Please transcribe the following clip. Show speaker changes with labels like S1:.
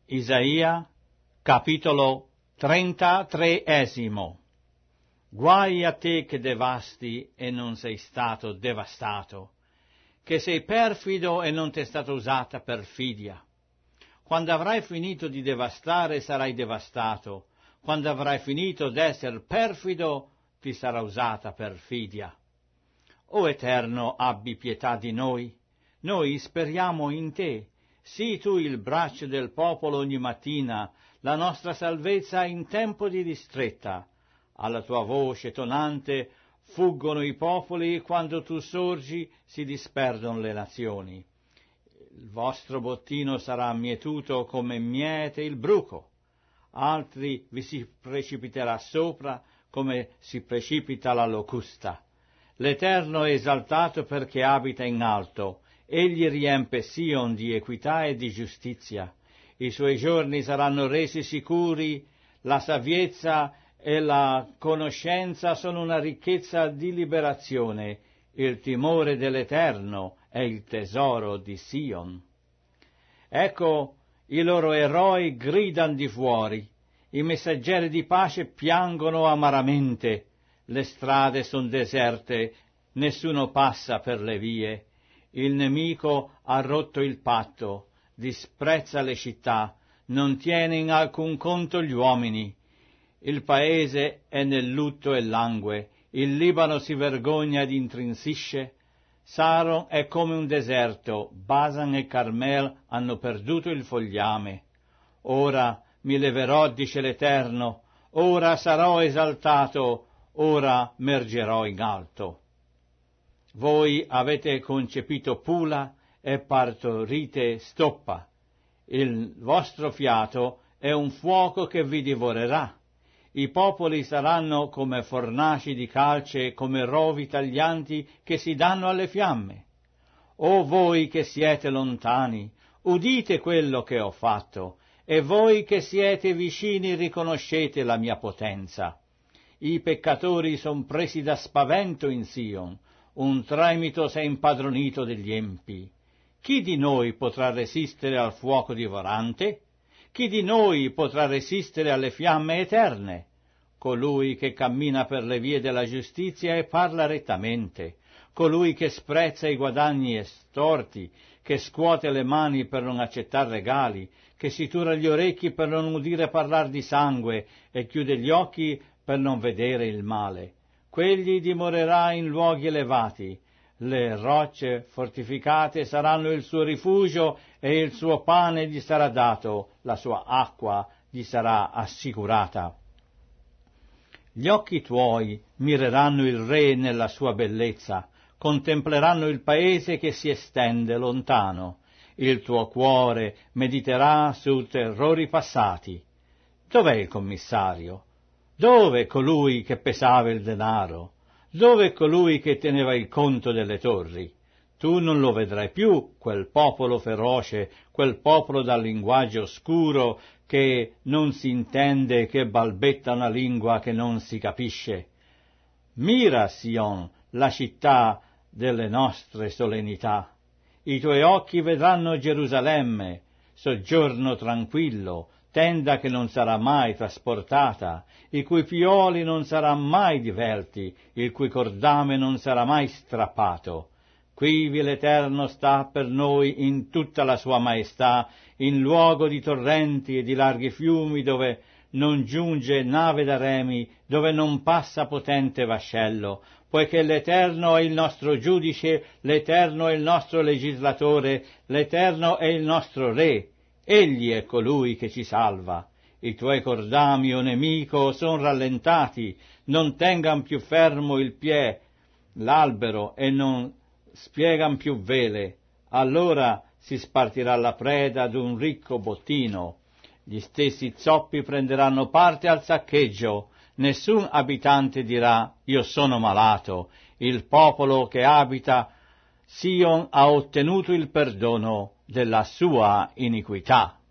S1: Isaia, capitolo 33. Guai a te che devasti e non sei stato devastato, che sei perfido e non ti è stata usata perfidia. Quando avrai finito di devastare sarai devastato, quando avrai finito d'essere perfido ti sarà usata perfidia. O Eterno, abbi pietà di noi speriamo in te. Sii tu il braccio del popolo ogni mattina, la nostra salvezza in tempo di distretta. Alla tua voce tonante fuggono i popoli, quando tu sorgi si disperdono le nazioni. Il vostro bottino sarà mietuto come miete il bruco, altri vi si precipiterà sopra come si precipita la locusta. L'Eterno è esaltato perché abita in alto, egli riempie Sion di equità e di giustizia. I suoi giorni saranno resi sicuri, la saviezza e la conoscenza sono una ricchezza di liberazione, il timore dell'Eterno è il tesoro di Sion. Ecco, i loro eroi gridano di fuori, i messaggeri di pace piangono amaramente, le strade son deserte, nessuno passa per le vie. Il nemico ha rotto il patto, disprezza le città, non tiene in alcun conto gli uomini. Il paese è nel lutto e langue, il Libano si vergogna ed intrinsisce. Saron è come un deserto, Basan e Carmel hanno perduto il fogliame. Ora mi leverò, dice l'Eterno, ora sarò esaltato, ora mergerò in alto. Voi avete concepito Pula e partorite Stoppa. Il vostro fiato è un fuoco che vi divorerà. I popoli saranno come fornaci di calce, come rovi taglianti che si danno alle fiamme. O voi che siete lontani, udite quello che ho fatto, e voi che siete vicini riconoscete la mia potenza. I peccatori son presi da spavento in Sion, un tremito s'è impadronito degli empi. Chi di noi potrà resistere al fuoco divorante? Chi di noi potrà resistere alle fiamme eterne? Colui che cammina per le vie della giustizia e parla rettamente, colui che sprezza i guadagni estorti, che scuote le mani per non accettare regali, che si tura gli orecchi per non udire parlar di sangue e chiude gli occhi per non vedere il male. Quegli dimorerà in luoghi elevati, le rocce fortificate saranno il suo rifugio e il suo pane gli sarà dato, la sua acqua gli sarà assicurata. Gli occhi tuoi mireranno il re nella sua bellezza, contempleranno il paese che si estende lontano. Il tuo cuore mediterà su terrori passati. Dov'è il commissario? Dove colui che pesava il denaro? Dove colui che teneva il conto delle torri? Tu non lo vedrai più, quel popolo feroce, quel popolo dal linguaggio oscuro che non si intende, che balbetta una lingua che non si capisce. Mira, Sion, la città delle nostre solennità. I tuoi occhi vedranno Gerusalemme, soggiorno tranquillo, tenda che non sarà mai trasportata, i cui pioli non saranno mai divelti, il cui cordame non sarà mai strappato. Quivi l'Eterno sta per noi in tutta la sua maestà, in luogo di torrenti e di larghi fiumi, dove non giunge nave da remi, dove non passa potente vascello, poiché l'Eterno è il nostro giudice, l'Eterno è il nostro legislatore, l'Eterno è il nostro Re. Egli è colui che ci salva. I tuoi cordami, o nemico, son rallentati, non tengan più fermo il piè, l'albero, e non spiegan più vele. Allora si spartirà la preda ad un ricco bottino. Gli stessi zoppi prenderanno parte al saccheggio. Nessun abitante dirà, io sono malato. Il popolo che abita Sion ha ottenuto il perdono della sua iniquità.